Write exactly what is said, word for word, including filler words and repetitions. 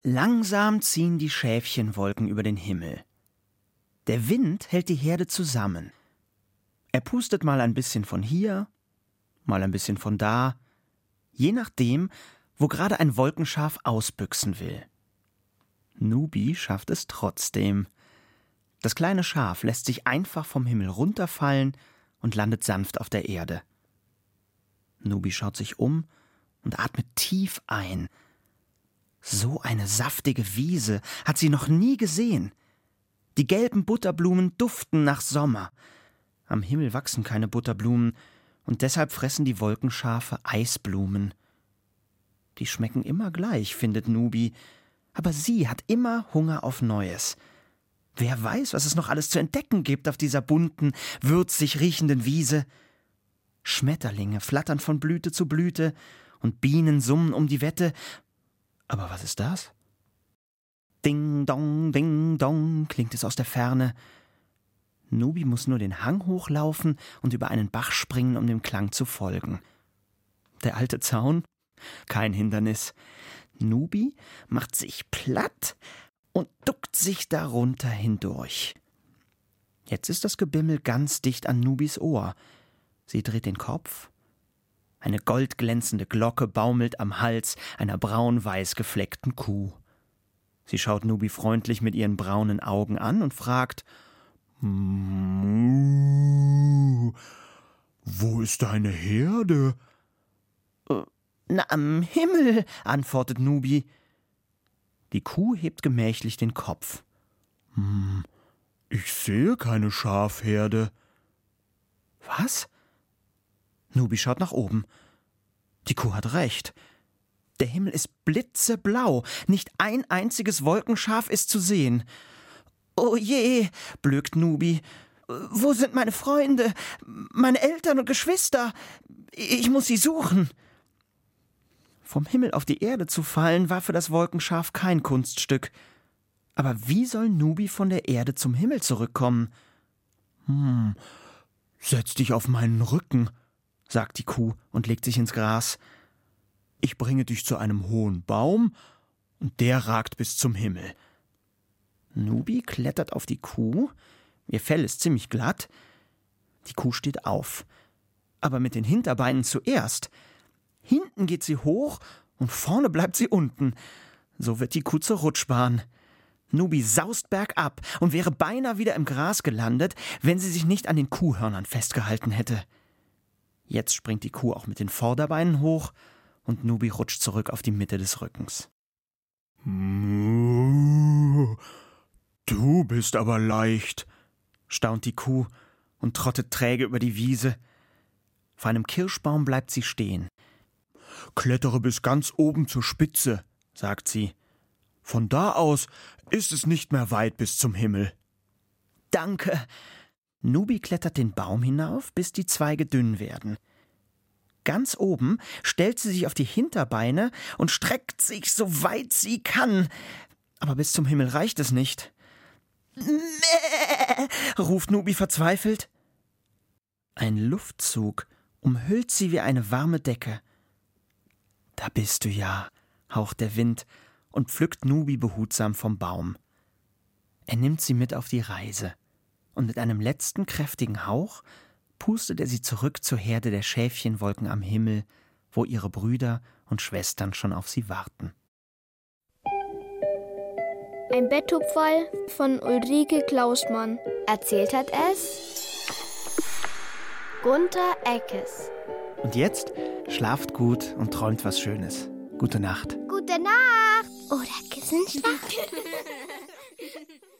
Langsam ziehen die Schäfchenwolken über den Himmel. Der Wind hält die Herde zusammen. Er pustet mal ein bisschen von hier, mal ein bisschen von da, je nachdem, wo gerade ein Wolkenschaf ausbüchsen will. Nubi schafft es trotzdem. Das kleine Schaf lässt sich einfach vom Himmel runterfallen und landet sanft auf der Erde. Nubi schaut sich um und atmet tief ein. So eine saftige Wiese hat sie noch nie gesehen. Die gelben Butterblumen duften nach Sommer. Am Himmel wachsen keine Butterblumen und deshalb fressen die Wolkenschafe Eisblumen. Die schmecken immer gleich, findet Nubi, aber sie hat immer Hunger auf Neues. Wer weiß, was es noch alles zu entdecken gibt auf dieser bunten, würzig riechenden Wiese. Schmetterlinge flattern von Blüte zu Blüte und Bienen summen um die Wette. Aber was ist das? Ding dong, ding dong, klingt es aus der Ferne. Nubi muss nur den Hang hochlaufen und über einen Bach springen, um dem Klang zu folgen. Der alte Zaun? Kein Hindernis. Nubi macht sich platt und duckt sich darunter hindurch. Jetzt ist das Gebimmel ganz dicht an Nubis Ohr. Sie dreht den Kopf. Eine goldglänzende Glocke baumelt am Hals einer braun-weiß gefleckten Kuh. Sie schaut Nubi freundlich mit ihren braunen Augen an und fragt: Muh, wo ist deine Herde? Äh, na, am Himmel, antwortet Nubi. Die Kuh hebt gemächlich den Kopf. Hm, ich sehe keine Schafherde. Was? Nubi schaut nach oben. Die Kuh hat recht. Der Himmel ist blitzeblau. Nicht ein einziges Wolkenschaf ist zu sehen. »Oh je«, blökt Nubi. »Wo sind meine Freunde, meine Eltern und Geschwister? Ich muss sie suchen.« Vom Himmel auf die Erde zu fallen, war für das Wolkenschaf kein Kunststück. Aber wie soll Nubi von der Erde zum Himmel zurückkommen? »Hm, setz dich auf meinen Rücken«, sagt die Kuh und legt sich ins Gras. »Ich bringe dich zu einem hohen Baum, und der ragt bis zum Himmel.« Nubi klettert auf die Kuh. Ihr Fell ist ziemlich glatt. Die Kuh steht auf, aber mit den Hinterbeinen zuerst. Hinten geht sie hoch und vorne bleibt sie unten. So wird die Kuh zur Rutschbahn. Nubi saust bergab und wäre beinahe wieder im Gras gelandet, wenn sie sich nicht an den Kuhhörnern festgehalten hätte. Jetzt springt die Kuh auch mit den Vorderbeinen hoch und Nubi rutscht zurück auf die Mitte des Rückens. »Du bist aber leicht«, staunt die Kuh und trottet träge über die Wiese. Vor einem Kirschbaum bleibt sie stehen. »Klettere bis ganz oben zur Spitze«, sagt sie. »Von da aus ist es nicht mehr weit bis zum Himmel.« »Danke.« Nubi klettert den Baum hinauf, bis die Zweige dünn werden. Ganz oben stellt sie sich auf die Hinterbeine und streckt sich, so weit sie kann. Aber bis zum Himmel reicht es nicht. »Mäh«, ruft Nubi verzweifelt. Ein Luftzug umhüllt sie wie eine warme Decke. »Da bist du ja«, haucht der Wind und pflückt Nubi behutsam vom Baum. Er nimmt sie mit auf die Reise. Und mit einem letzten kräftigen Hauch pustet er sie zurück zur Herde der Schäfchenwolken am Himmel, wo ihre Brüder und Schwestern schon auf sie warten. Ein Betthupferl von Ulrike Klausmann. Erzählt hat es Gunter Eckes. Und jetzt schlaft gut und träumt was Schönes. Gute Nacht. Gute Nacht. Oder Kissenschlacht.